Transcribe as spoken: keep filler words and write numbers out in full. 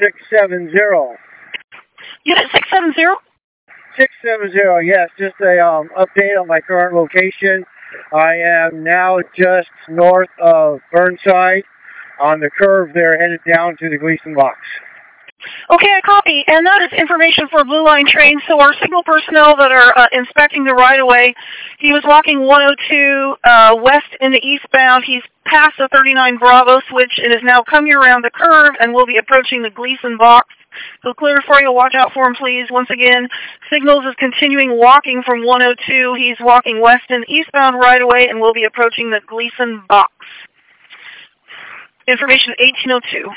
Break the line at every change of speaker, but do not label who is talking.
six seven zero.
Unit six seven zero?
six seven zero, yes. Just a um, update on my current location. I am now just north of Burnside on the curve there, headed down to the Gleason box.
Okay, I copy. And that is information for Blue Line train. So our signal personnel that are uh, inspecting the right-of-way, he was walking one oh two uh, west into eastbound. He's past the thirty-nine Bravo switch and is now coming around the curve and will be approaching the Gleason box. So clear for you. Watch out for him, please. Once again, Signals is continuing walking from one oh two. He's walking west and eastbound right-of-way and will be approaching the Gleason box. Information eighteen oh two.